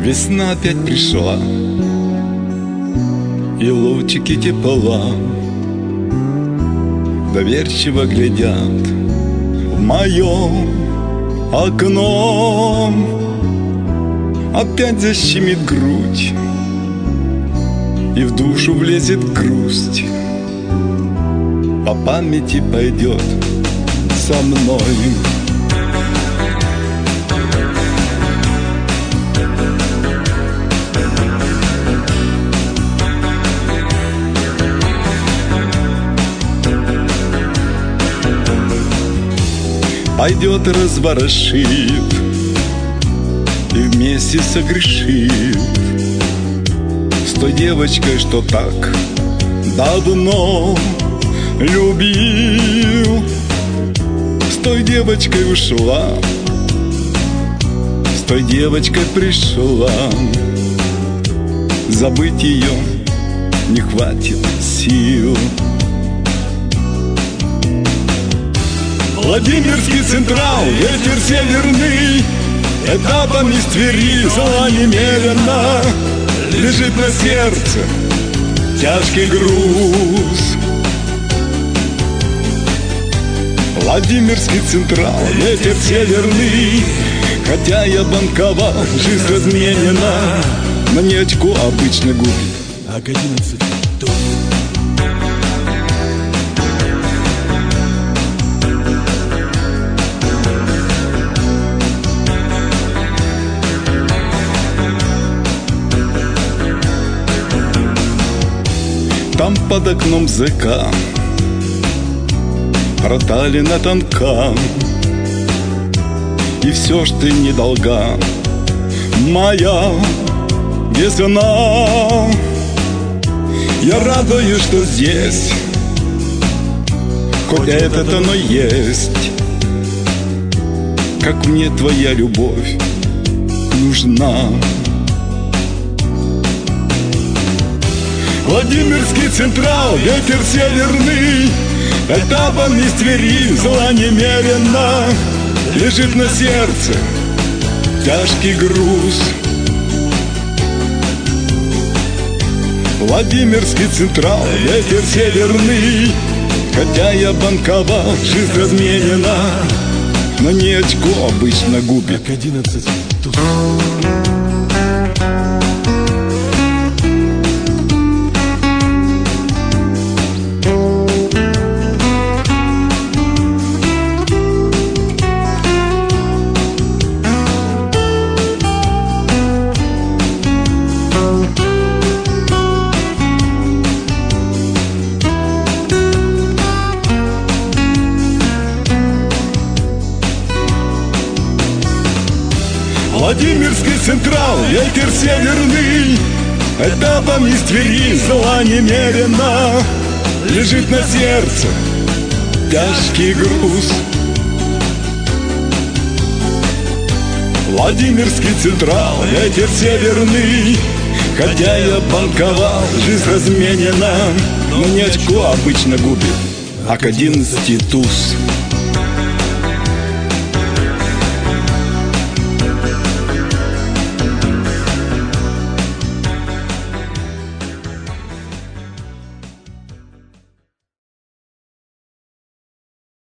Весна опять пришла, и лучики тепла доверчиво глядят в мое окно. Опять защемит грудь, и в душу влезет грусть. По памяти пойдет со мной. Пойдет и разворошит, и вместе согрешит с той девочкой, что так давно любил. С той девочкой ушла, с той девочкой пришла. Забыть ее не хватит сил. Владимирский Централ, ветер северный, этапом из Твери зла немерено. Лежит на сердце тяжкий груз. Владимирский Централ, ветер северный, хотя я банковал, жизнь разменена. Но не очко обычно губит, а к 11 туз. Там под окном ЗК проталина тонка, и все ж ты не долга, моя весна. Я радуюсь, что здесь хоть этот оно есть. Как мне твоя любовь нужна. Владимирский Централ, ветер северный, этапом из Твери зла немерено. Лежит на сердце тяжкий груз. Владимирский Централ, ветер северный, хотя я банковал, жизнь разменена. Но не очко обычно губит, как 11 туз. Владимирский Централ, ветер северный, этапом из Твери зла немерено. Лежит на сердце тяжкий груз. Владимирский Централ, ветер северный, хотя я банковал, жизнь разменена. Но не очко обычно губит, а к 11 туз.